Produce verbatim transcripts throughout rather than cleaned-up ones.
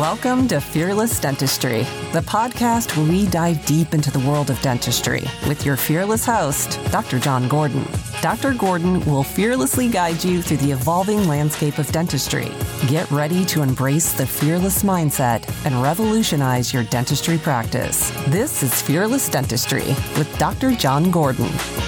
Welcome to Fearless Dentistry, the podcast where we dive deep into the world of dentistry with your fearless host, Doctor John Gordon. Doctor Gordon will fearlessly guide you through the evolving landscape of dentistry. Get ready to embrace the fearless mindset and revolutionize your dentistry practice. This is Fearless Dentistry with Doctor John Gordon.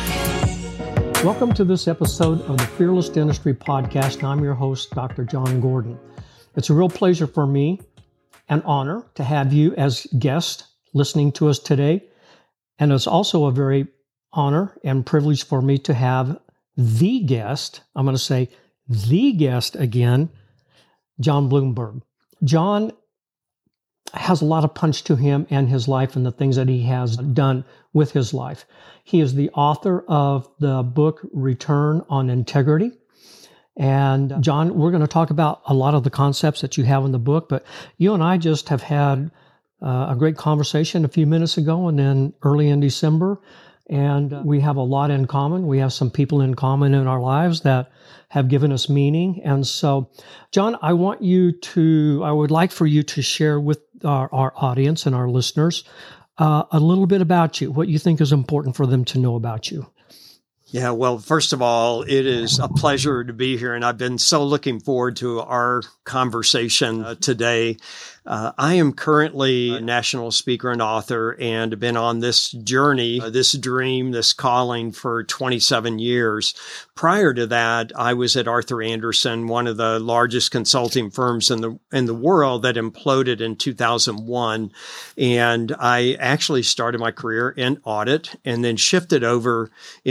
Welcome to this episode of the Fearless Dentistry Podcast. I'm your host, Doctor John Gordon. It's a real pleasure for me, an honor to have you as guest listening to us today. And it's also a very honor and privilege for me to have the guest, I'm going to say the guest again, Jon Blumberg. Jon has a lot of punch to him and his life and the things that he has done with his life. He is the author of the book, Return on Integrity. And Jon, we're going to talk about a lot of the concepts that you have in the book, but you and I just have had uh, a great conversation a few minutes ago and then early in December. And uh, we have a lot in common. We have some people in common in our lives that have given us meaning. And so, Jon, I want you to, I would like for you to share with our, our audience and our listeners uh, a little bit about you, what you think is important for them to know about you. Yeah, well, first of all, it is a pleasure to be here, and I've been so looking forward to our conversation uh, today. Uh, I am currently a national speaker and author and have been on this journey, uh, this dream, this calling for twenty-seven years. Prior to that, I was at Arthur Andersen, one of the largest consulting firms in the in the world that imploded in two thousand one. And I actually started my career in audit and then shifted over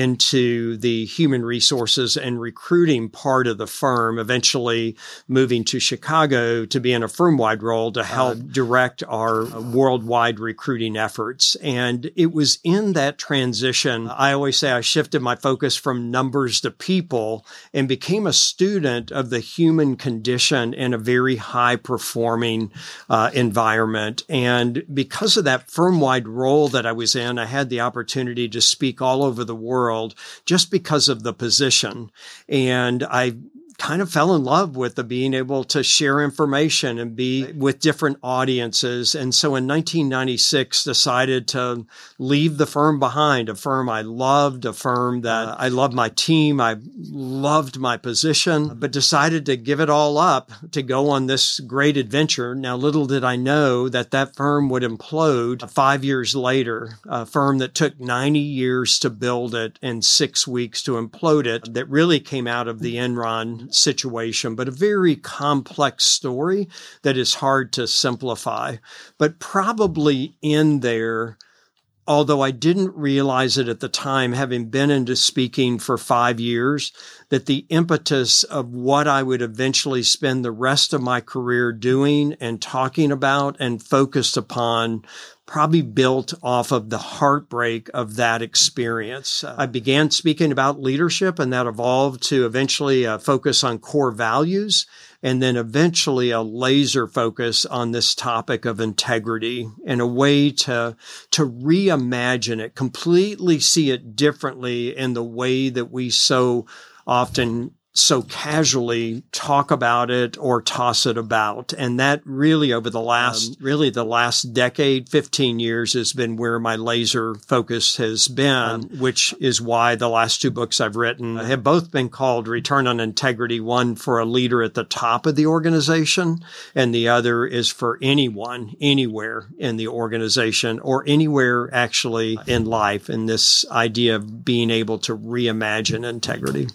into the human resources and recruiting part of the firm, eventually moving to Chicago to be in a firm-wide role to help direct our worldwide recruiting efforts. And it was in that transition, I always say I shifted my focus from numbers to people and became a student of the human condition in a very high-performing uh, environment. And because of that firm-wide role that I was in, I had the opportunity to speak all over the world just because of the position. And I kind of fell in love with the being able to share information and be with different audiences. And so in nineteen ninety-six, decided to leave the firm behind, a firm I loved, a firm that I loved my team, I loved my position, but decided to give it all up to go on this great adventure. Now, little did I know that that firm would implode five years later, a firm that took ninety years to build it and six weeks to implode it, that really came out of the Enron situation, but a very complex story that is hard to simplify. But probably in there, although I didn't realize it at the time, having been into speaking for five years, that the impetus of what I would eventually spend the rest of my career doing and talking about and focused upon probably built off of the heartbreak of that experience. Uh, I began speaking about leadership, and that evolved to eventually a focus on core values, and then eventually a laser focus on this topic of integrity and a way to, to reimagine it, completely see it differently in the way that we so often so casually talk about it or toss it about. And that really over the last, um, really the last decade, fifteen years has been where my laser focus has been, um, which is why the last two books I've written have both been called Return on Integrity, one for a leader at the top of the organization, and the other is for anyone, anywhere in the organization or anywhere actually in life, in this idea of being able to reimagine integrity.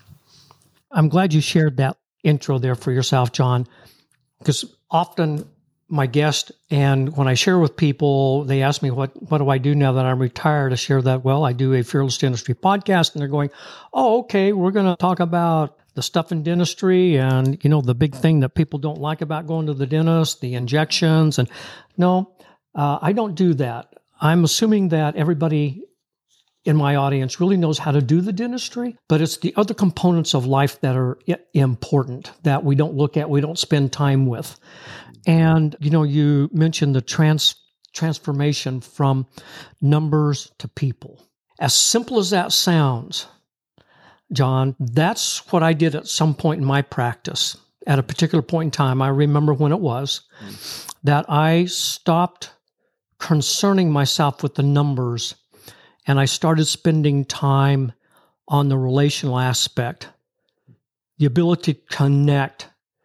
I'm glad you shared that intro there for yourself, Jon, because often my guest, and when I share with people, they ask me, what, what do I do now that I'm retired? I share that, well, I do a Fearless Dentistry podcast, and they're going, oh, okay, we're going to talk about the stuff in dentistry and, you know, the big thing that people don't like about going to the dentist, the injections. And no, uh, I don't do that. I'm assuming that everybody in my audience really knows how to do the dentistry, but it's the other components of life that are important that we don't look at, we don't spend time with. And, you know, you mentioned the trans transformation from numbers to people. As simple as that sounds, Jon, that's what I did at some point in my practice. at a particular point in time, I remember when it was, mm. that I stopped concerning myself with the numbers, and I started spending time on the relational aspect, the ability to connect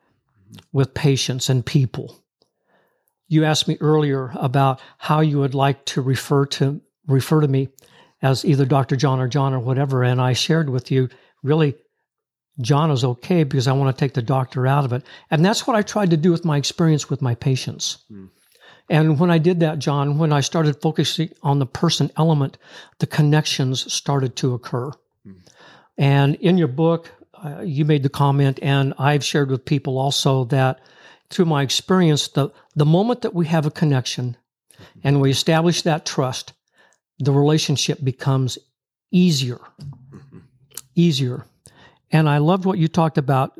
with patients and people. You asked me earlier about how you would like to refer to refer to me as either Doctor John or John or whatever, and I shared with you, really, John is okay because I want to take the doctor out of it. And that's what I tried to do with my experience with my patients. Mm. And when I did that, John, when I started focusing on the person element, the connections started to occur. Mm. And in your book, uh, you made the comment, and I've shared with people also, that through my experience, the, the moment that we have a connection mm-hmm. and we establish that trust, the relationship becomes easier, mm-hmm. easier. And I loved what you talked about.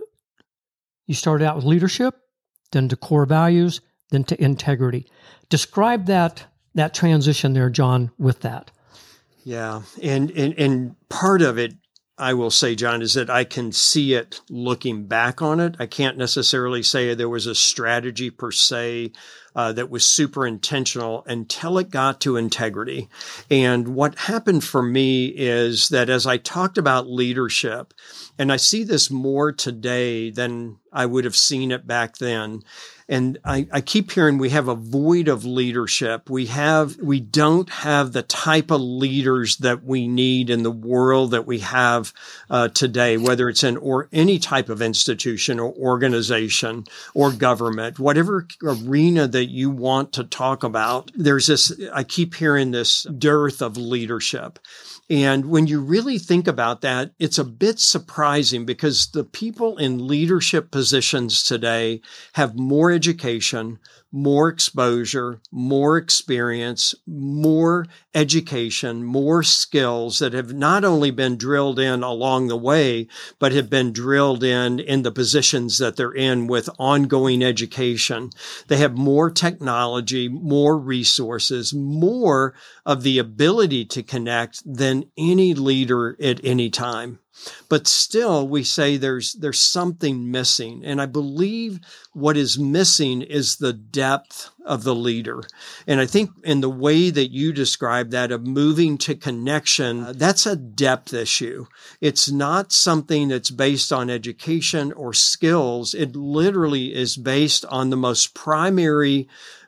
You started out with leadership, then to core values, then to integrity. Describe that that transition there, John, with that. Yeah, and and, and part of it, I will say, John, is that I can see it looking back on it. I can't necessarily say there was a strategy per se uh, that was super intentional until it got to integrity. And what happened for me is that as I talked about leadership, and I see this more today than I would have seen it back then. And I, I keep hearing we have a void of leadership. We have, we don't have the type of leaders that we need in the world that we have uh, today, whether it's in or any type of institution or organization or government, whatever arena that you want to talk about. There's this, I keep hearing this dearth of leadership. And when you really think about that, it's a bit surprising because the people in leadership positions today have more education, more exposure, more experience, more education, more skills that have not only been drilled in along the way, but have been drilled in in the positions that they're in with ongoing education. They have more technology, more resources, more of the ability to connect than any leader at any time. But still, we say there's there's something missing. And I believe what is missing is the depth of the leader. And I think in the way that you describe that of moving to connection, uh, that's a depth issue. It's not something that's based on education or skills. It literally is based on the most primary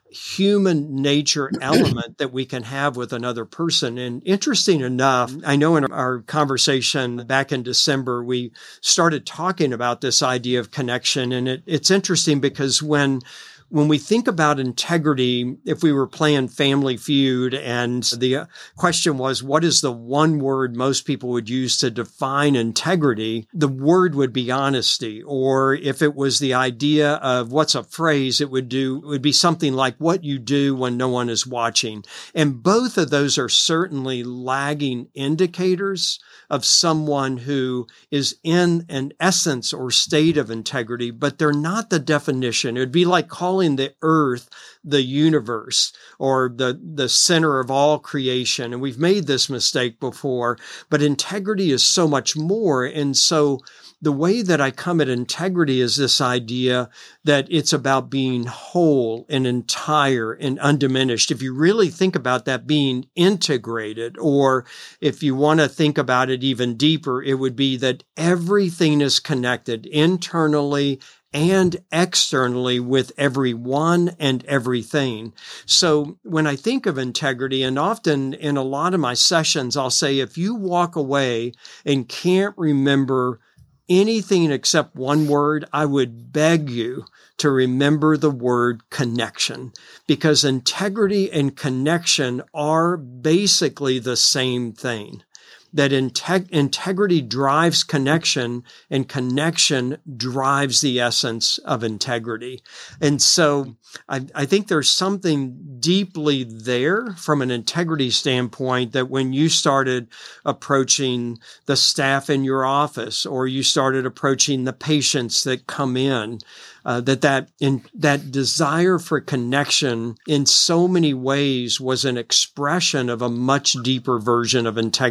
human nature element that we can have with another person. And interesting enough, I know in our conversation back in December, we started talking about this idea of connection. And it, it's interesting because when When we think about integrity, if we were playing Family Feud and the question was, what is the one word most people would use to define integrity? The word would be honesty. Or if it was the idea of what's a phrase, it would do, it would be something like what you do when no one is watching. And both of those are certainly lagging indicators of someone who is in an essence or state of integrity, but they're not the definition. It would be like calling the earth the universe or the, the center of all creation. And we've made this mistake before, but integrity is so much more. And so the way that I come at integrity is this idea that it's about being whole and entire and undiminished. If you really think about that being integrated, or if you want to think about it even deeper, it would be that everything is connected internally and externally with everyone and everything. So when I think of integrity, and often in a lot of my sessions, I'll say, if you walk away and can't remember anything except one word, I would beg you to remember the word connection, because integrity and connection are basically the same thing. That integ- integrity drives connection, and connection drives the essence of integrity. And so I, I think there's something deeply there from an integrity standpoint, that when you started approaching the staff in your office, or you started approaching the patients that come in, Uh, that that in that desire for connection in so many ways was an expression of a much deeper version of integrity than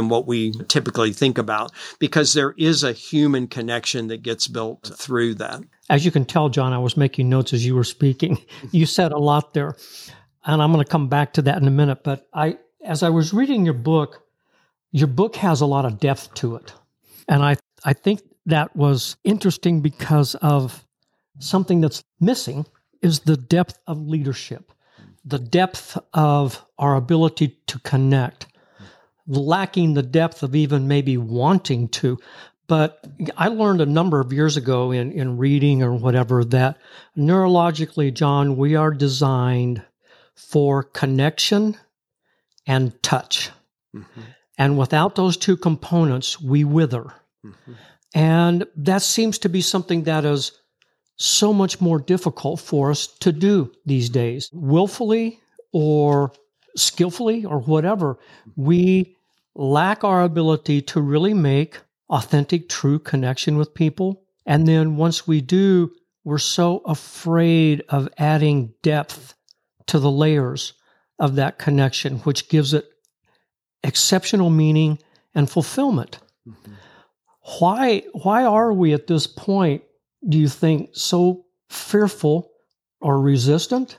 than what we typically think about, because there is a human connection that gets built through that. As you can tell, John, I was making notes as you were speaking. You said a lot there, and I'm going to come back to that in a minute. But I, as I was reading your book, your book has a lot of depth to it. And I, I think that was interesting because of something that's missing is the depth of leadership, the depth of our ability to connect, lacking the depth of even maybe wanting to. But I learned a number of years ago in, in reading or whatever that neurologically, John, we are designed for connection and touch. Mm-hmm. And without those two components, we wither. Mm-hmm. And that seems to be something that is so much more difficult for us to do these days. Willfully or skillfully or whatever, we lack our ability to really make authentic, true connection with people. And then once we do, we're so afraid of adding depth to the layers of that connection, which gives it exceptional meaning and fulfillment. Mm-hmm. Why, why are we at this point, do you think, so fearful or resistant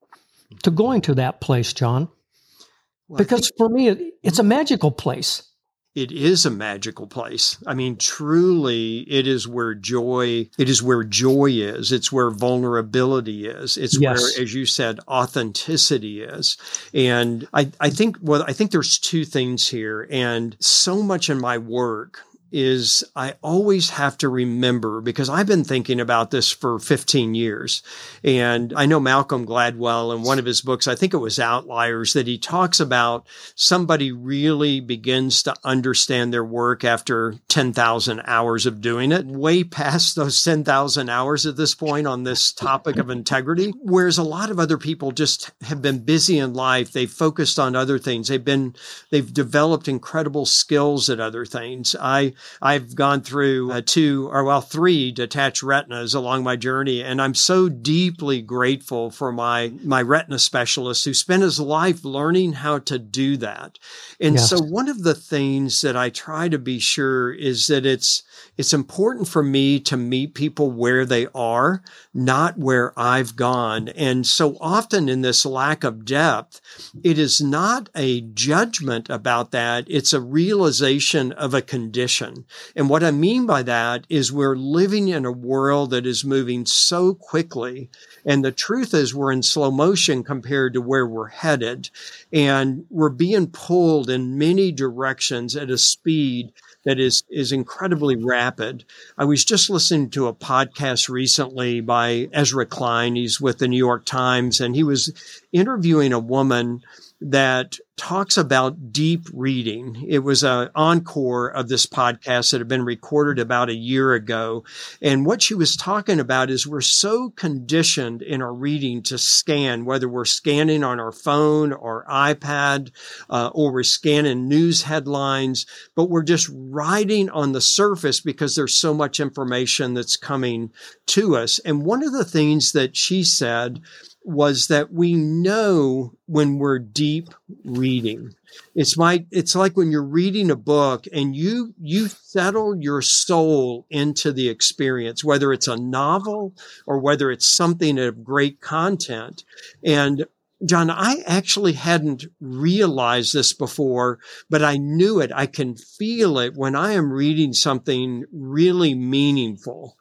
to going to that place, John? Well, because for me, it, it's a magical place. It is a magical place. I mean, truly, it is where joy, it is where joy is. It's where vulnerability is. It's yes. where, as you said, authenticity is. And I, I think, well, I think there's two things here. And so much in my work is I always have to remember, because I've been thinking about this for fifteen years. And I know Malcolm Gladwell in one of his books, I think it was Outliers, that he talks about somebody really begins to understand their work after ten thousand hours of doing it, way past those ten thousand hours at this point on this topic of integrity. Whereas a lot of other people just have been busy in life. They've focused on other things. They've been, they've developed incredible skills at other things. I, I've gone through uh, two or well, three detached retinas along my journey. And I'm so deeply grateful for my, my retina specialist who spent his life learning how to do that. And yes. so one of the things that I try to be sure is that it's, it's important for me to meet people where they are, not where I've gone. And so often in this lack of depth, it is not a judgment about that. It's a realization of a condition. And what I mean by that is we're living in a world that is moving so quickly. And the truth is we're in slow motion compared to where we're headed. And we're being pulled in many directions at a speed that is, is incredibly rapid. I was just listening to a podcast recently by Ezra Klein. He's with the New York Times, and he was interviewing a woman that talks about deep reading. It was an encore of this podcast that had been recorded about a year ago. And what she was talking about is we're so conditioned in our reading to scan, whether we're scanning on our phone or iPad, uh, or we're scanning news headlines, but we're just riding on the surface because there's so much information that's coming to us. And one of the things that she said was that we know when we're deep reading. It's my, it's like when you're reading a book and you, you settle your soul into the experience, whether it's a novel or whether it's something of great content. And John, I actually hadn't realized this before, but I knew it. I can feel it when I am reading something really meaningful.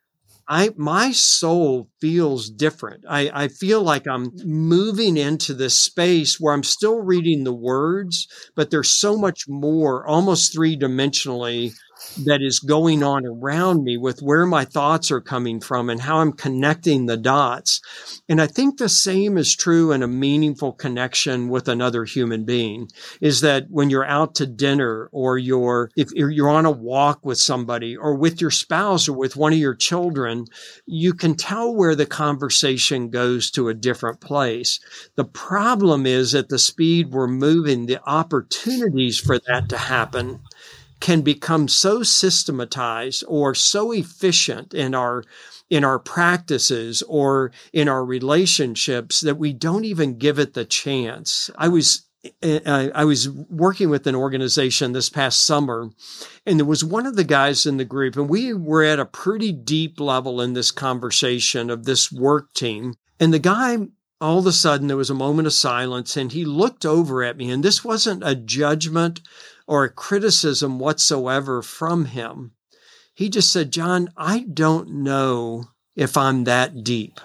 I, my soul feels different. I, I feel like I'm moving into this space where I'm still reading the words, but there's so much more, almost three-dimensionally, that is going on around me with where my thoughts are coming from and how I'm connecting the dots. And I think the same is true in a meaningful connection with another human being, is that when you're out to dinner or you're, if you're on a walk with somebody or with your spouse or with one of your children, you can tell where the conversation goes to a different place. The problem is at the speed we're moving, the opportunities for that to happen can become so systematized or so efficient in our in our practices or in our relationships that we don't even give it the chance. I was I, I was working with an organization this past summer, and there was one of the guys in the group, and we were at a pretty deep level in this conversation of this work team. And the guy, all of a sudden, there was a moment of silence, and he looked over at me, and this wasn't a judgment or a criticism whatsoever from him. He just said, John, I don't know if I'm that deep.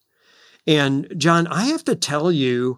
And John, I have to tell you,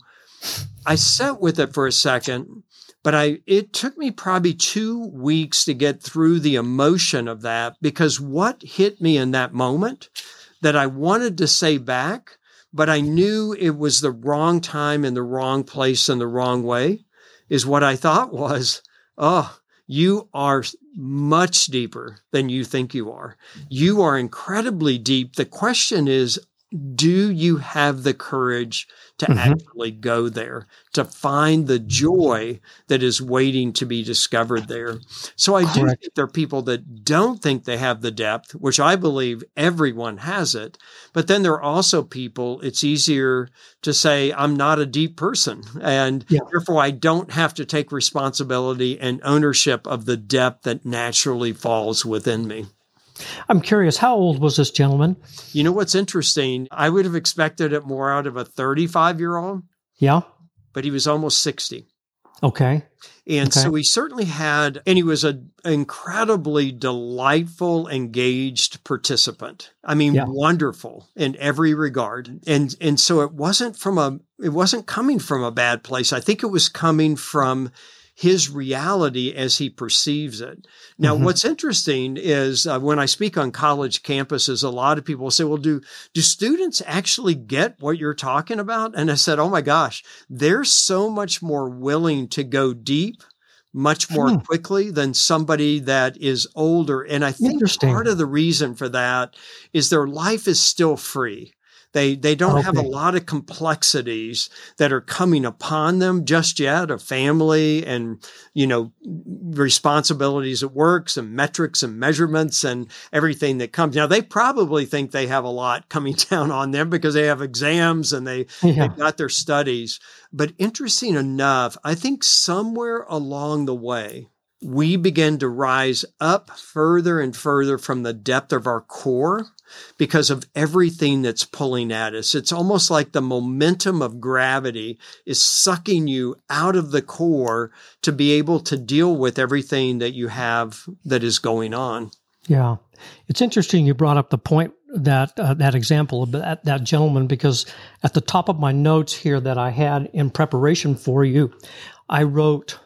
I sat with it for a second, but I it took me probably two weeks to get through the emotion of that, because what hit me in that moment that I wanted to say back, but I knew it was the wrong time in the wrong place in the wrong way, is what I thought was, oh, you are much deeper than you think you are. You are incredibly deep. The question is, do you have the courage to mm-hmm. actually go there, to find the joy that is waiting to be discovered there? So I Correct. do think there are people that don't think they have the depth, which I believe everyone has it. But then there are also people, it's easier to say, I'm not a deep person, and yeah. therefore I don't have to take responsibility and ownership of the depth that naturally falls within me. I'm curious, how old was this gentleman? You know what's interesting? I would have expected it more out of a thirty-five-year-old. Yeah. But he was almost sixty. Okay. And okay. so he certainly had, and he was an incredibly delightful, engaged participant. I mean, yeah. wonderful in every regard. And and so it wasn't from a, it wasn't coming from a bad place. I think it was coming from his reality as he perceives it. Now, mm-hmm. what's interesting is uh, when I speak on college campuses, a lot of people say, well, do, do students actually get what you're talking about? And I said, oh my gosh, they're so much more willing to go deep much more hmm. quickly than somebody that is older. And I think part of the reason for that is their life is still free. They they don't okay. have a lot of complexities that are coming upon them just yet, of family and, you know, responsibilities at work, and metrics and measurements and everything that comes. Now, they probably think they have a lot coming down on them because they have exams and they, yeah. they've got their studies. But interesting enough, I think somewhere along the way, we begin to rise up further and further from the depth of our core because of everything that's pulling at us. It's almost like the momentum of gravity is sucking you out of the core to be able to deal with everything that you have that is going on. Yeah. It's interesting you brought up the point that uh, that example of that, that gentleman, because at the top of my notes here that I had in preparation for you, I wrote,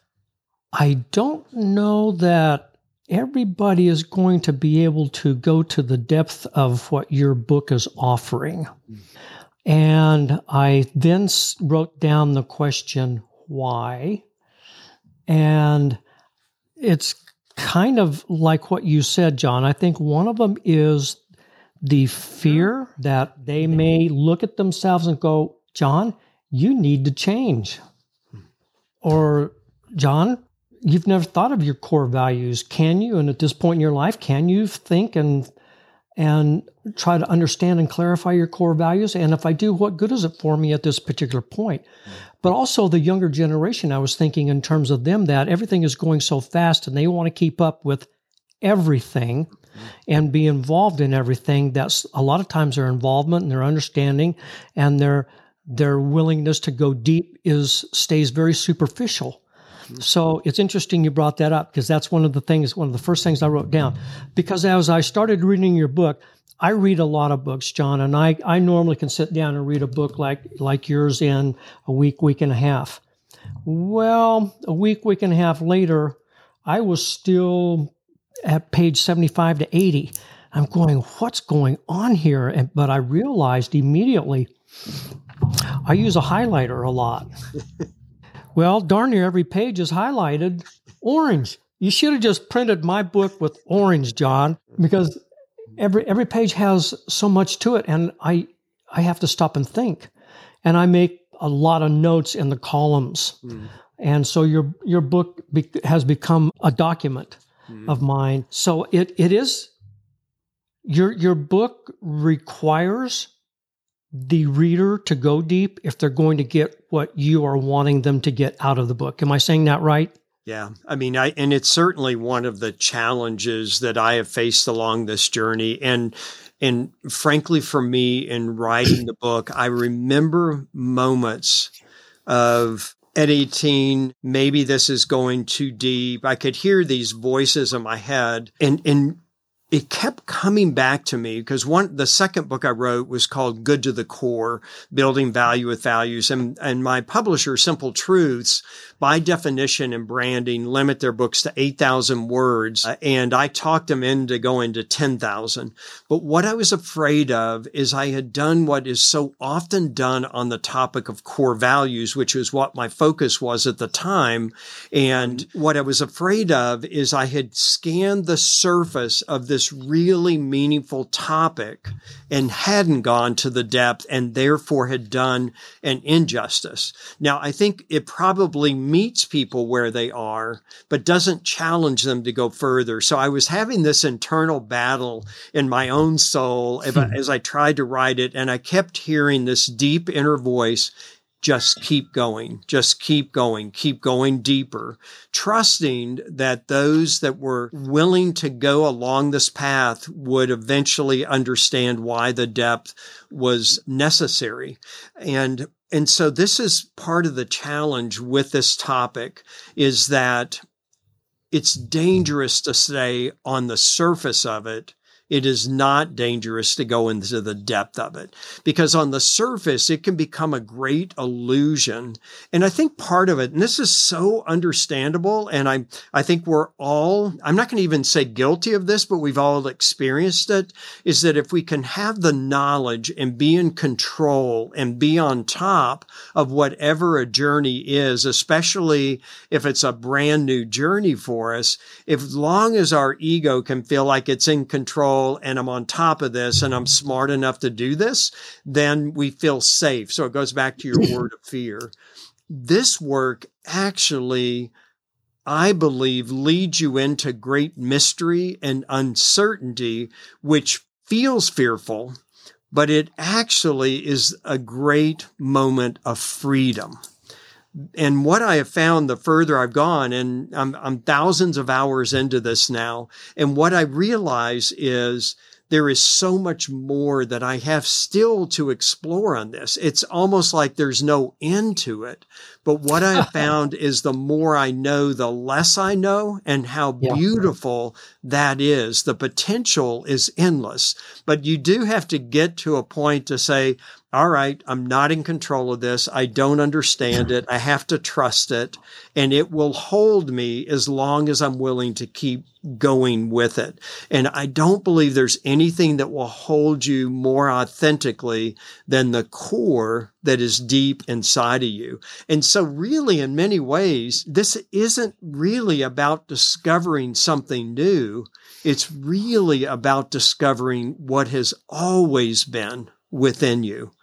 I don't know that everybody is going to be able to go to the depth of what your book is offering. And I then wrote down the question, why? And it's kind of like what you said, John. I think one of them is the fear that they may look at themselves and go, John, you need to change. Or, John, you've never thought of your core values. Can you? And at this point in your life, can you think and and try to understand and clarify your core values? And if I do, what good is it for me at this particular point? Mm-hmm. But also the younger generation, I was thinking in terms of them that everything is going so fast and they want to keep up with everything mm-hmm. and be involved in everything. That's a lot of times their involvement and their understanding and their their willingness to go deep is stays very superficial. So it's interesting you brought that up, because that's one of the things, one of the first things I wrote down. Because as I started reading your book, I read a lot of books, John, and I, I normally can sit down and read a book like, like yours in a week, week and a half. Well, a week, week and a half later, I was still at page seventy-five to eighty. I'm going, what's going on here? And, but I realized immediately I use a highlighter a lot. Well, darn near every page is highlighted orange. You should have just printed my book with orange, John, because every every page has so much to it, and I I have to stop and think. And I make a lot of notes in the columns. Mm. And so your your book be, has become a document mm. of mine. So it it is your your book requires the reader to go deep if they're going to get what you are wanting them to get out of the book. Am I saying that right? Yeah. I mean, I, and it's certainly one of the challenges that I have faced along this journey. And, and frankly, for me in writing the book, I remember moments of at eighteen, maybe this is going too deep. I could hear these voices in my head, and, and it kept coming back to me because one, the second book I wrote was called Good to the Core, Building Value with Values. And, and my publisher, Simple Truths, by definition and branding, limit their books to eight thousand words. Uh, and I talked them into going to ten thousand. But what I was afraid of is I had done what is so often done on the topic of core values, which was what my focus was at the time. And what I was afraid of is I had scanned the surface of this really meaningful topic and hadn't gone to the depth and therefore had done an injustice. Now, I think it probably meets people where they are, but doesn't challenge them to go further. So I was having this internal battle in my own soul hmm. as I tried to write it. And I kept hearing this deep inner voice, just keep going, just keep going, keep going deeper, trusting that those that were willing to go along this path would eventually understand why the depth was necessary. And, and so this is part of the challenge with this topic is that it's dangerous to stay on the surface of it. It is not dangerous to go into the depth of it because on the surface, it can become a great illusion. And I think part of it, and this is so understandable, and I, I think we're all, I'm not going to even say guilty of this, but we've all experienced it, is that if we can have the knowledge and be in control and be on top of whatever a journey is, especially if it's a brand new journey for us, if as long as our ego can feel like it's in control, and I'm on top of this and I'm smart enough to do this, then we feel safe. So it goes back to your word of fear. This work actually, I believe, leads you into great mystery and uncertainty, which feels fearful, but it actually is a great moment of freedom. And what I have found the further I've gone, and I'm, I'm thousands of hours into this now, and what I realize is there is so much more that I have still to explore on this. It's almost like there's no end to it. But what I have found is the more I know, the less I know, and how yeah. beautiful that is. The potential is endless. But you do have to get to a point to say, all right, I'm not in control of this. I don't understand it. I have to trust it. And it will hold me as long as I'm willing to keep going with it. And I don't believe there's anything that will hold you more authentically than the core that is deep inside of you. And so really, in many ways, this isn't really about discovering something new. It's really about discovering what has always been within you.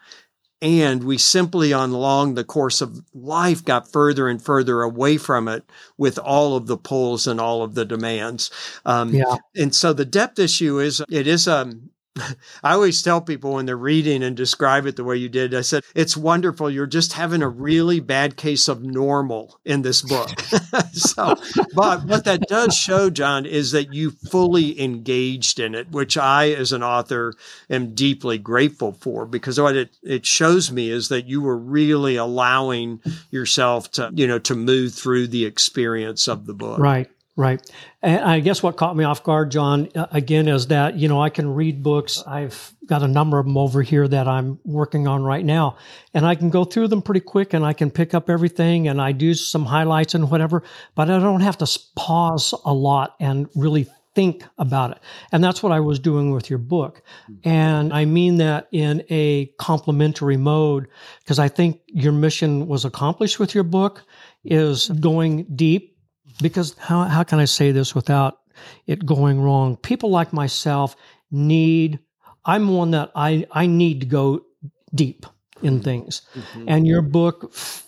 And we simply, on along the course of life, got further and further away from it with all of the pulls and all of the demands. Um, yeah. And so the depth issue is, it is, um, I always tell people when they're reading and describe it the way you did, I said, it's wonderful. You're just having a really bad case of normal in this book. So, but what that does show, John, is that you fully engaged in it, which I, as an author, am deeply grateful for, because what it, it shows me is that you were really allowing yourself to, you know, to move through the experience of the book. Right. Right. And I guess what caught me off guard, John, again, is that, you know, I can read books. I've got a number of them over here that I'm working on right now, and I can go through them pretty quick and I can pick up everything and I do some highlights and whatever, but I don't have to pause a lot and really think about it. And that's what I was doing with your book. And I mean that in a complimentary mode, because I think your mission was accomplished with your book, is going deep. Because how how can I say this without it going wrong? People like myself need, I'm one that I, I need to go deep in things. Mm-hmm. And your book f-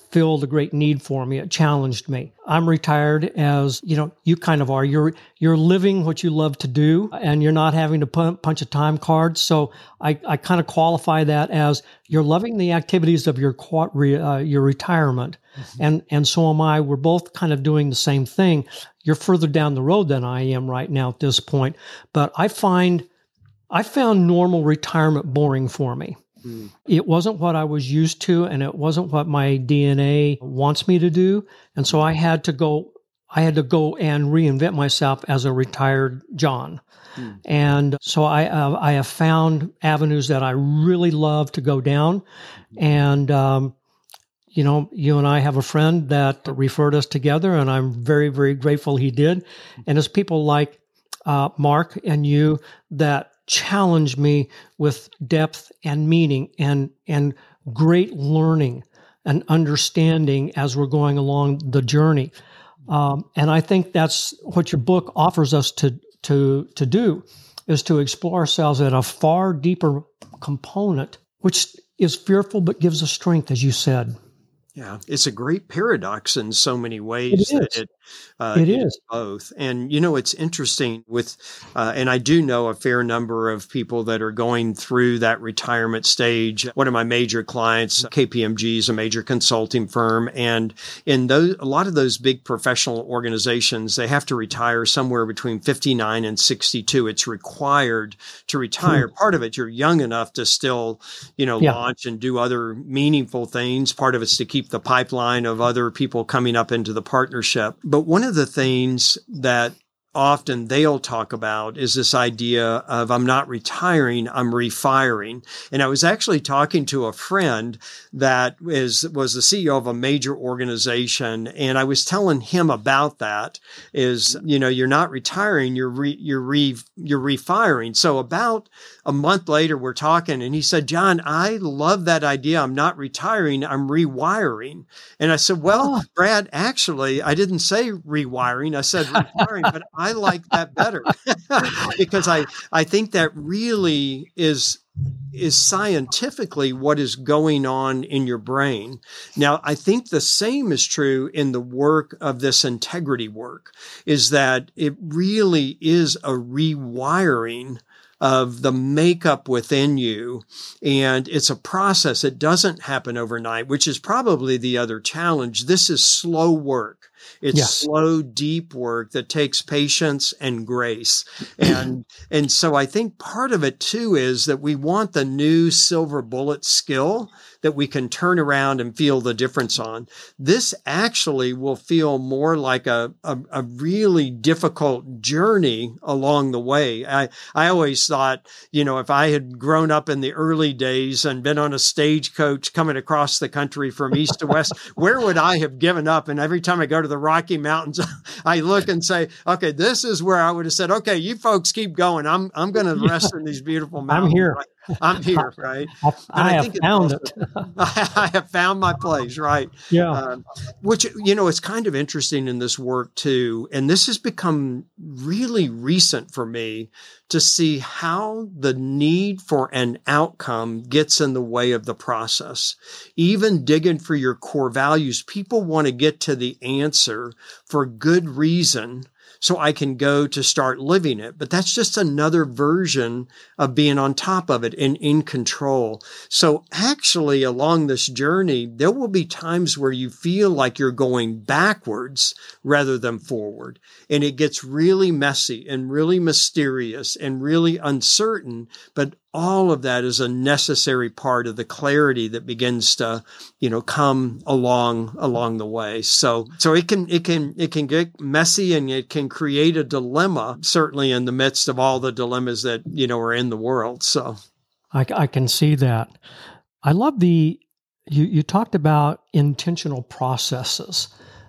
filled a great need for me. It challenged me. I'm retired as, you know, you kind of are. You're you're living what you love to do, and you're not having to punch a time card. So I, I kind of qualify that as you're loving the activities of your uh, your retirement, mm-hmm. and and so am I. We're both kind of doing the same thing. You're further down the road than I am right now at this point, but I find I found normal retirement boring for me. Mm. It wasn't what I was used to, and it wasn't what my D N A wants me to do. And so I had to go, I had to go and reinvent myself as a retired John. Mm. And so I, uh, I have found avenues that I really love to go down. And, um, you know, you and I have a friend that referred us together, and I'm very, very grateful he did. And it's people like uh, Mark and you that challenge me with depth and meaning and and great learning and understanding as we're going along the journey. Um, and I think that's what your book offers us to to to do, is to explore ourselves at a far deeper component, which is fearful but gives us strength, as you said. Yeah, it's a great paradox in so many ways. It is. That it, uh, it, it is. is both. And, you know, it's interesting with, uh, and I do know a fair number of people that are going through that retirement stage. One of my major clients, K P M G, is a major consulting firm. And in those, a lot of those big professional organizations, they have to retire somewhere between fifty-nine and sixty-two. It's required to retire. Hmm. Part of it, you're young enough to still, you know, yeah. launch and do other meaningful things. Part of it's to keep the pipeline of other people coming up into the partnership. But one of the things that often they'll talk about is this idea of I'm not retiring, I'm refiring. And I was actually talking to a friend that is was the C E O of a major organization, and I was telling him about that. Is, you know, you're not retiring, you're re, you're re, you're refiring. So about a month later, we're talking, and he said, "John, I love that idea. I'm not retiring, I'm rewiring." And I said, "Well, oh. Brad, actually, I didn't say rewiring. I said refiring, but I like that better because I, I think that really is, is scientifically what is going on in your brain. Now, I think the same is true in the work of this integrity work, is that it really is a rewiring of the makeup within you. And it's a process. It doesn't happen overnight, which is probably the other challenge. This is slow work. It's yes. slow, deep work that takes patience and grace. And, and so I think part of it too is that we want the new silver bullet skill that we can turn around and feel the difference on. This actually will feel more like a, a, a really difficult journey along the way. I, I always thought, you know, if I had grown up in the early days and been on a stagecoach coming across the country from east to west, where would I have given up? And every time I go to the Rocky Mountains, I look and say, okay, this is where I would have said, okay, you folks keep going. I'm, I'm going to rest in these beautiful mountains. I'm here. Right? I'm here, right? I, I, I have found also, it. I have found my place, right? Yeah. Um, which, you know, it's kind of interesting in this work too. And this has become really recent for me to see how the need for an outcome gets in the way of the process. Even digging for your core values, people want to get to the answer for good reason, so I can go to start living it. But that's just another version of being on top of it and in control. So actually, along this journey, there will be times where you feel like you're going backwards rather than forward. And it gets really messy and really mysterious and really uncertain. But all of that is a necessary part of the clarity that begins to, you know, come along, along the way. So, so it can, it can, it can get messy, and it can create a dilemma, certainly in the midst of all the dilemmas that, you know, are in the world. So I, I can see that. I love the, you, you talked about intentional processes,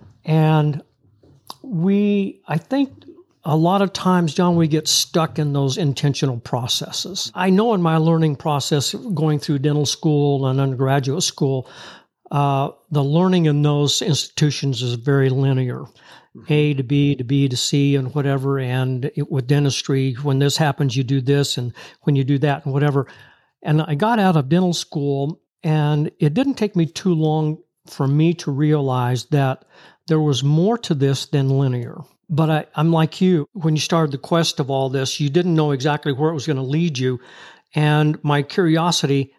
and we, I think, a lot of times, John, we get stuck in those intentional processes. I know in my learning process, going through dental school and undergraduate school, uh, the learning in those institutions is very linear. Mm-hmm. A to B to B to C and whatever. And it, with dentistry, when this happens, you do this, and when you do that and whatever. And I got out of dental school, and it didn't take me too long for me to realize that there was more to this than linear. But I, I'm like you. When you started the quest of all this, you didn't know exactly where it was going to lead you. And my curiosity,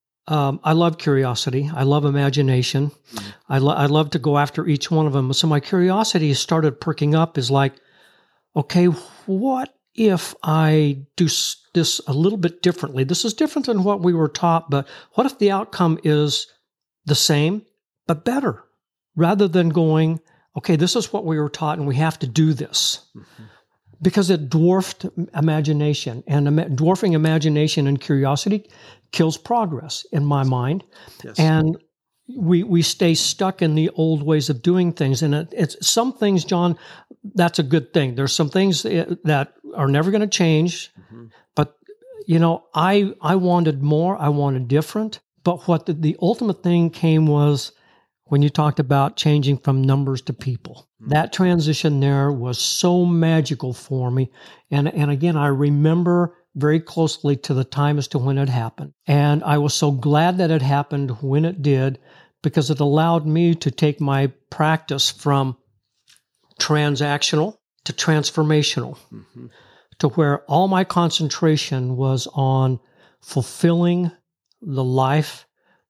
um, I love curiosity. I love imagination. Mm-hmm. I, lo- I love to go after each one of them. So my curiosity started perking up is like, okay, what if I do this a little bit differently? This is different than what we were taught, but what if the outcome is the same, but better? Rather than going, okay, this is what we were taught and we have to do this. Mm-hmm. Because it dwarfed imagination. And ima- dwarfing imagination and curiosity kills progress in my mind. Yes. And we we stay stuck in the old ways of doing things. And it, it's some things, John, that's a good thing. There's some things that are never going to change. Mm-hmm. But, you know, I I wanted more. I wanted different. But what the, the ultimate thing came was when you talked about changing from numbers to people. Mm-hmm. That transition there was so magical for me. And, and again, I remember very closely to the time as to when it happened. And I was so glad that it happened when it did, because it allowed me to take my practice from transactional to transformational, mm-hmm. to where all my concentration was on fulfilling the life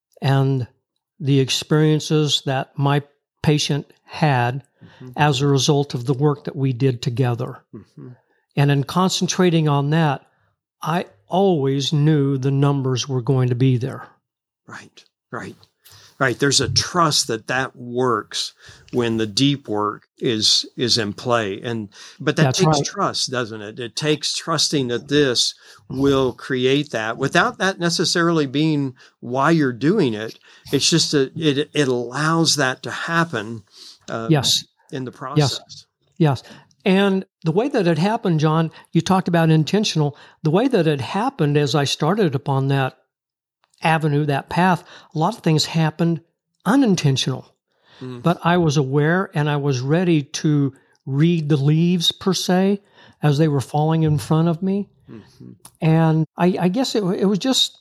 and the experiences that my patient had mm-hmm. as a result of the work that we did together. Mm-hmm. And in concentrating on that, I always knew the numbers were going to be there. Right, right, right. There's a trust that that works when the deep work is is in play. And but that That's takes right. trust, doesn't it? It takes trusting that this will create that without that necessarily being why you're doing it. It's just a, it it allows that to happen. Uh, yes. In the process. Yes. Yes. And the way that it happened, John, you talked about intentional. The way that it happened as I started upon that avenue, that path, a lot of things happened unintentional. Mm. But I was aware and I was ready to read the leaves, per se, as they were falling in front of me. Mm-hmm. And I, I guess it, it was just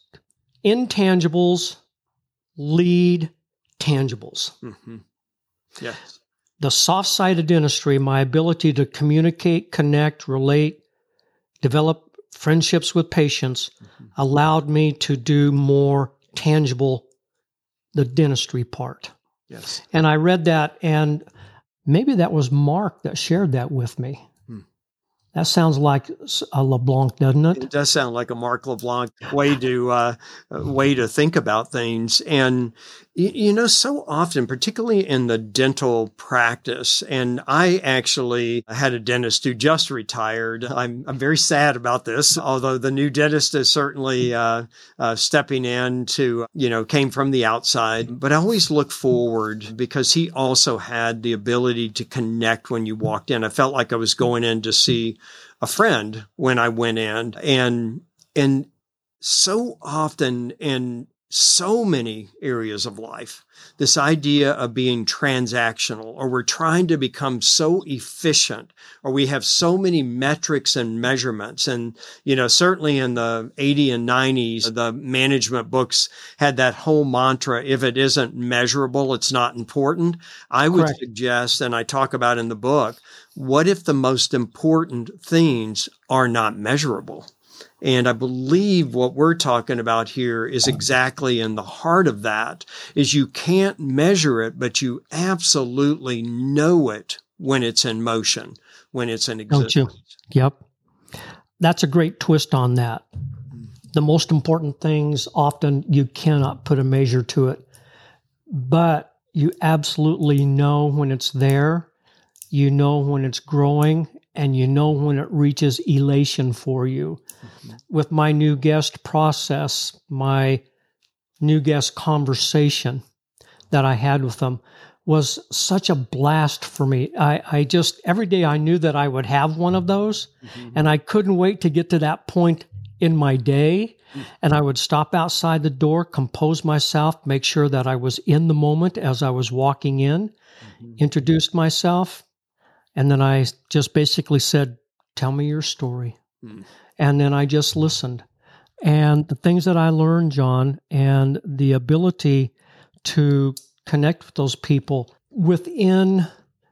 intangibles lead tangibles. Mm-hmm. Yes. The soft side of dentistry, my ability to communicate, connect, relate, develop friendships with patients, mm-hmm. allowed me to do more tangible, the dentistry part. Yes. And I read that, and maybe that was Mark that shared that with me. Hmm. That sounds like a LeBlanc, doesn't it? It does sound like a Mark LeBlanc way to uh, way to think about things. And, you, you know, so often, particularly in the dental practice, and I actually had a dentist who just retired. I'm, I'm very sad about this, although the new dentist is certainly uh, uh, stepping in to, you know, came from the outside. But I always look forward because he also had the ability to connect when you walked in. I felt like I was going in to see a friend when I went in, and and so often in so many areas of life, this idea of being transactional, or we're trying to become so efficient, or we have so many metrics and measurements. And, you know, certainly in the eighties and nineties, the management books had that whole mantra, if it isn't measurable, it's not important. I would Correct. suggest, and I talk about in the book, what if the most important things are not measurable? And I believe what we're talking about here is exactly in the heart of that, is you can't measure it, but you absolutely know it when it's in motion, when it's in existence. Don't you? Yep. That's a great twist on that. The most important things, often you cannot put a measure to it, but you absolutely know when it's there, you know when it's growing, and you know when it reaches elation for you. Mm-hmm. With my new guest process, my new guest conversation that I had with them was such a blast for me. I, I just, every day I knew that I would have one of those, mm-hmm. and I couldn't wait to get to that point in my day. Mm-hmm. And I would stop outside the door, compose myself, make sure that I was in the moment as I was walking in, mm-hmm. introduced myself, and then I just basically said, tell me your story. Mm. And then I just listened. And the things that I learned, John, and the ability to connect with those people within,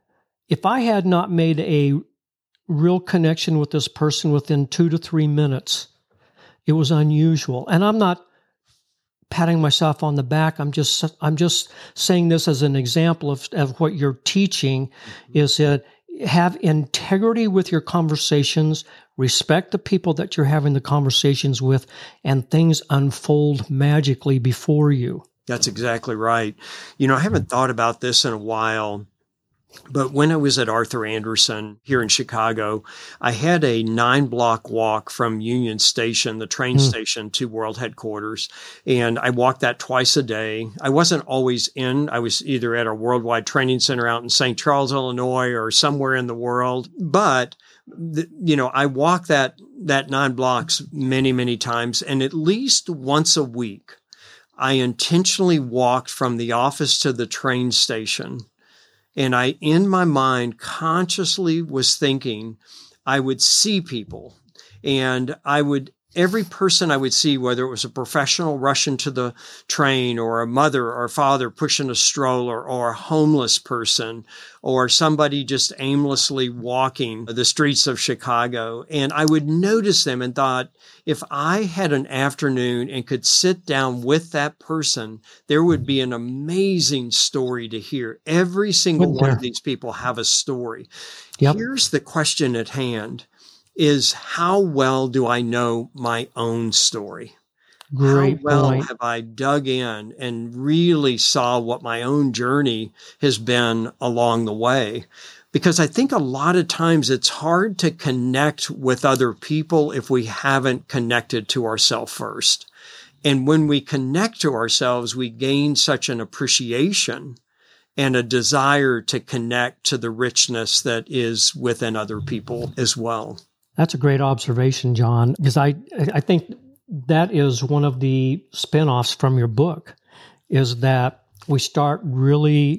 if I had not made a real connection with this person within two to three minutes, it was unusual. And I'm not patting myself on the back. I'm just I'm just saying this as an example of, of what you're teaching, mm-hmm. is that have integrity with your conversations, respect the people that you're having the conversations with, and things unfold magically before you. That's exactly right. You know, I haven't thought about this in a while, but when I was at Arthur Anderson here in Chicago, I had a nine block walk from Union Station, the train mm. station, to World Headquarters. And I walked that twice a day. I wasn't always in. I was either at our Worldwide Training Center out in Saint Charles, Illinois, or somewhere in the world. But, the, you know, I walked that, that nine blocks many, many times. And at least once a week, I intentionally walked from the office to the train station. And I, in my mind, consciously was thinking I would see people, and I would, every person I would see, whether it was a professional rushing to the train, or a mother or father pushing a stroller, or a homeless person, or somebody just aimlessly walking the streets of Chicago. And I would notice them and thought, if I had an afternoon and could sit down with that person, there would be an amazing story to hear. Every single one of these people have a story. Yep. Here's the question at hand, is how well do I know my own story? Great How well point. have I dug in and really saw what my own journey has been along the way? Because I think a lot of times it's hard to connect with other people if we haven't connected to ourselves first. And when we connect to ourselves, we gain such an appreciation and a desire to connect to the richness that is within other people as well. That's a great observation, John, because I, I think that is one of the spinoffs from your book, is that we start really,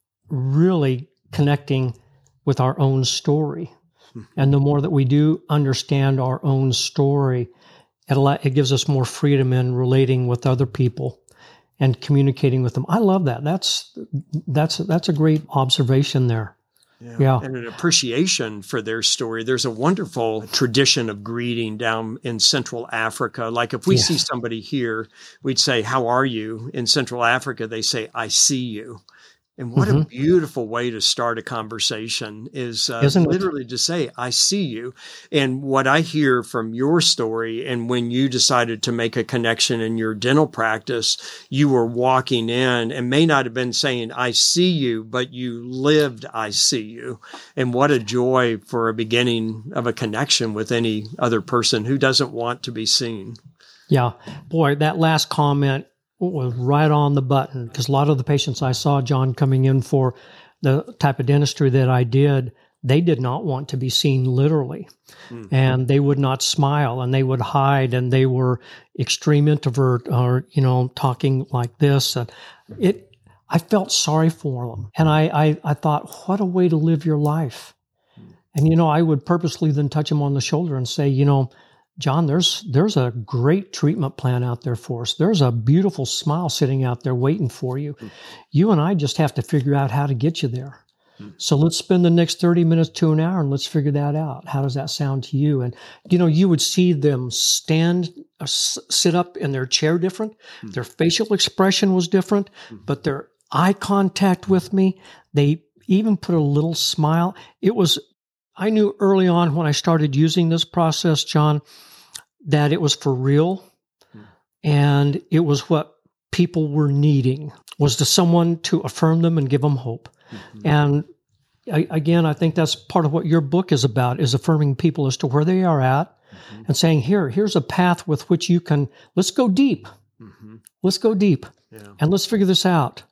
really connecting with our own story. Mm-hmm. And the more that we do understand our own story, it, allow, it gives us more freedom in relating with other people and communicating with them. I love that. That's that's that's a great observation there. Yeah. yeah. And an appreciation for their story. There's a wonderful tradition of greeting down in Central Africa. Like if we yes. see somebody here, we'd say, "How are you?" In Central Africa, they say, "I see you." And what mm-hmm. a beautiful way to start a conversation is uh, literally it? to say, "I see you." And what I hear from your story, and when you decided to make a connection in your dental practice, you were walking in and may not have been saying, "I see you," but you lived, "I see you." And what a joy for a beginning of a connection with any other person who doesn't want to be seen. Yeah. Boy, that last comment was right on the button, because a lot of the patients I saw, John, coming in for the type of dentistry that I did, they did not want to be seen literally. Mm-hmm. And they would not smile, and they would hide, and they were extreme introvert, or, you know, talking like this. And it, I felt sorry for them. And I, I, I thought, what a way to live your life. Mm-hmm. And, you know, I would purposely then touch them on the shoulder and say, you know, John, there's there's a great treatment plan out there for us. There's a beautiful smile sitting out there waiting for you. Mm. You and I just have to figure out how to get you there. Mm. So let's spend the next thirty minutes to an hour and let's figure that out. How does that sound to you? And, you know, you would see them stand, uh, s- sit up in their chair different. Mm. Their facial expression was different, mm. but their eye contact with me, they even put a little smile. It was, I knew early on when I started using this process, John, that it was for real, hmm. and it was what people were needing, was to someone to affirm them and give them hope. Mm-hmm. And I, again, I think that's part of what your book is about, is affirming people as to where they are at, mm-hmm. and saying, here, here's a path with which you can, let's go deep. Mm-hmm. Let's go deep, yeah. and let's figure this out.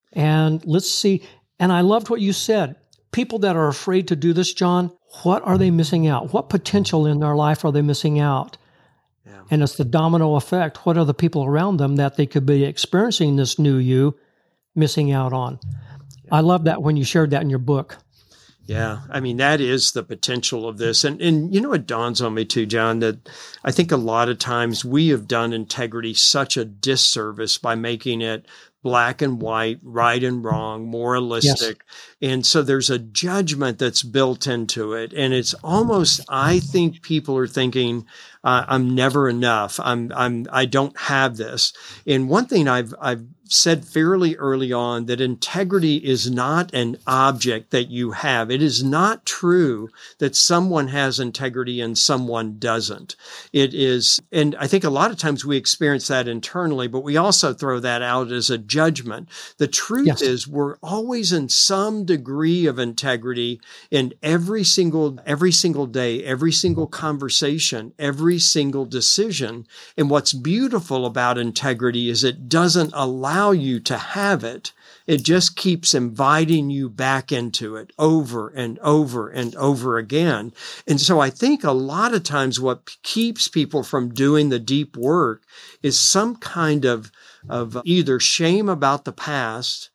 And let's see. And I loved what you said. People that are afraid to do this, John, what are they missing out? What potential in their life are they missing out? Yeah. And it's the domino effect. What are the people around them that they could be experiencing this new you missing out on? Yeah. I love that when you shared that in your book. Yeah, I mean, that is the potential of this. And, and you know, it dawns on me too, John, that I think a lot of times we have done integrity such a disservice by making it black and white, right and wrong, moralistic. Yes. And so there's a judgment that's built into it. And it's almost, I think people are thinking, uh, I'm never enough. I'm, I'm, I don't have this. And one thing I've, I've said fairly early on, that integrity is not an object that you have. It is not true that someone has integrity and someone doesn't. It is, and I think a lot of times we experience that internally, but we also throw that out as a judgment. The truth yes. is we're always in some degree of integrity in every single, every single day, every single conversation, every single decision. And what's beautiful about integrity is it doesn't allow you to have it. It just keeps inviting you back into it over and over and over again. And so I think a lot of times what keeps people from doing the deep work is some kind of, of either shame about the past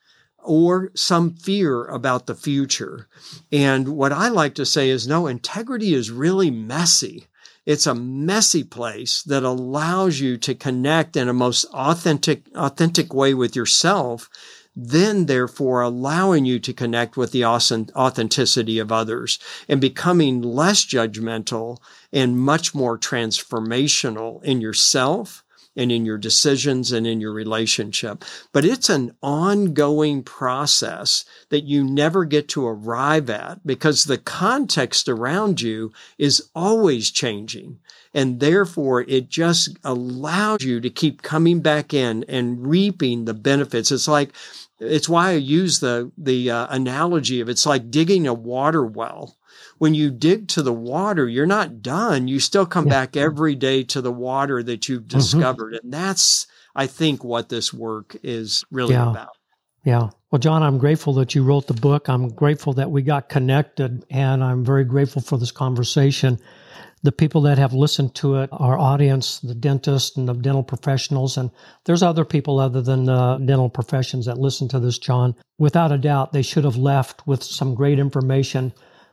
or some fear about the future. And what I like to say is, no, integrity is really messy. It's a messy place that allows you to connect in a most authentic, authentic way with yourself, then therefore allowing you to connect with the authenticity of others and becoming less judgmental and much more transformational in yourself and in your decisions and in your relationship. But it's an ongoing process that you never get to arrive at because the context around you is always changing. And therefore, it just allows you to keep coming back in and reaping the benefits. It's like, it's why I use the, the uh, analogy of it's like digging a water well. When you dig to the water, you're not done. You still come yeah. back every day to the water that you've discovered. Mm-hmm. And that's, I think, what this work is really yeah. about. Yeah. Well, John, I'm grateful that you wrote the book. I'm grateful that we got connected, and I'm very grateful for this conversation. The people that have listened to it, our audience, the dentists and the dental professionals, and there's other people other than the dental professions that listen to this, John. Without a doubt, they should have left with some great information.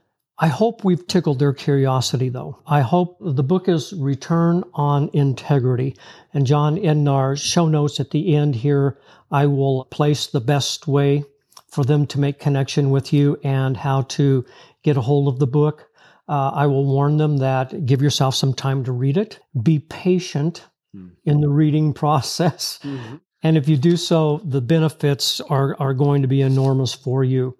I hope we've tickled their curiosity, though. I hope the book is Return on Integrity. And John, in our show notes at the end here, I will place the best way for them to make connection with you and how to get a hold of the book. Uh, I will warn them that give yourself some time to read it. Be patient mm-hmm. in the reading process. Mm-hmm. And if you do so, the benefits are, are going to be enormous for you.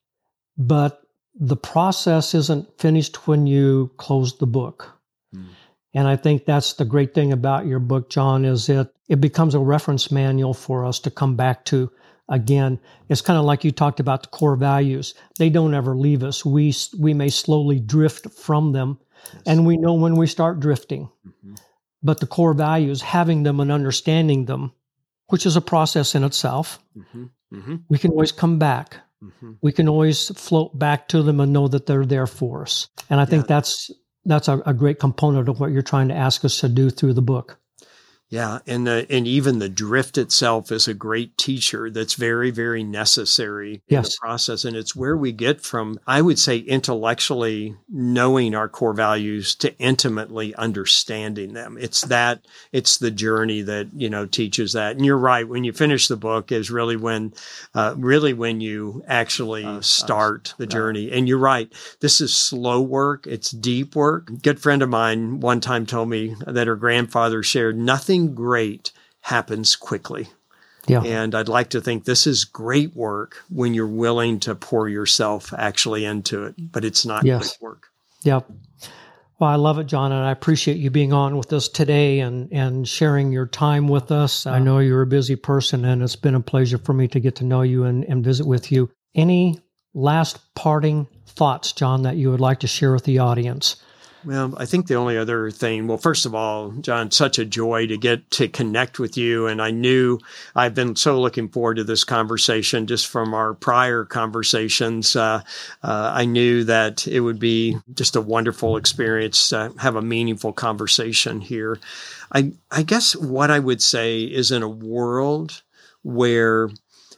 But the process isn't finished when you close the book. Mm. And I think that's the great thing about your book, John, is it, it becomes a reference manual for us to come back to again. It's kind of like you talked about the core values. They don't ever leave us. We, we may slowly drift from them, yes. and we know when we start drifting. Mm-hmm. But the core values, having them and understanding them, which is a process in itself, mm-hmm. Mm-hmm. we can always come back. Mm-hmm. We can always float back to them and know that they're there for us. And I think yeah. that's that's a, a great component of what you're trying to ask us to do through the book. Yeah, and the, and even the drift itself is a great teacher that's very, very necessary in yes. the process. And it's where we get from, I would say, intellectually knowing our core values to intimately understanding them. It's that, it's the journey that, you know, teaches that. And you're right, when you finish the book is really when, uh, really when you actually uh, start the journey. And you're right, this is slow work. It's deep work. A good friend of mine one time told me that her grandfather shared nothing great happens quickly. Yeah. And I'd like to think this is great work when you're willing to pour yourself actually into it, but it's not yes. quick work. Yep. Well, I love it, John, and I appreciate you being on with us today and, and sharing your time with us. I know you're a busy person, and it's been a pleasure for me to get to know you and, and visit with you. Any last parting thoughts, John, that you would like to share with the audience? Well, I think the only other thing, well, first of all, John, such a joy to get to connect with you. And I knew I've been so looking forward to this conversation just from our prior conversations. Uh, uh, I knew that it would be just a wonderful experience to have a meaningful conversation here. I, I guess what I would say is in a world where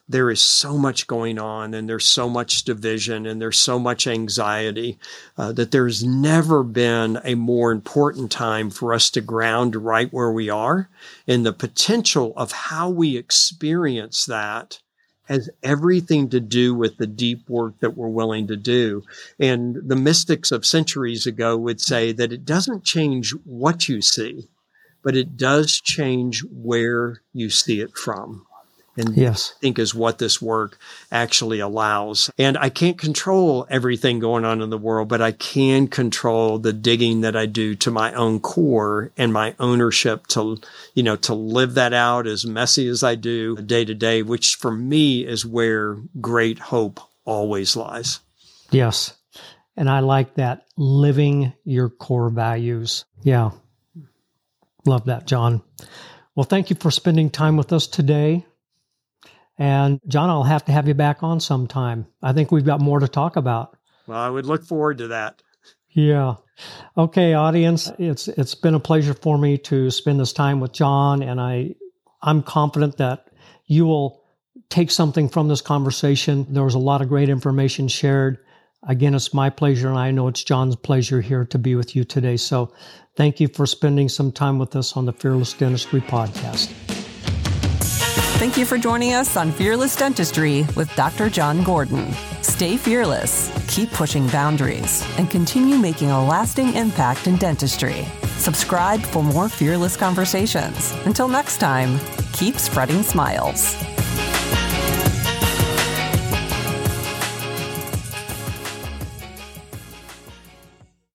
there is so much going on and there's so much division and there's so much anxiety uh, that there's never been a more important time for us to ground right where we are. And the potential of how we experience that has everything to do with the deep work that we're willing to do. And the mystics of centuries ago would say that it doesn't change what you see, but it does change where you see it from. And yes. I think is what this work actually allows. And I can't control everything going on in the world, but I can control the digging that I do to my own core and my ownership to, you know, to live that out as messy as I do day to day, which for me is where great hope always lies. Yes. And I like that, living your core values. Yeah. Love that, John. Well, thank you for spending time with us today. And John, I'll have to have you back on sometime. I think we've got more to talk about. Well, I would look forward to that. Yeah. Okay, audience, it's it's been a pleasure for me to spend this time with John, and I I'm confident that you will take something from this conversation. There was a lot of great information shared. Again, it's my pleasure, and I know it's John's pleasure here to be with you today. So thank you for spending some time with us on the Fearless Dentistry Podcast. Thank you for joining us on Fearless Dentistry with Doctor John Gordon. Stay fearless, keep pushing boundaries, and continue making a lasting impact in dentistry. Subscribe for more fearless conversations. Until next time, keep spreading smiles.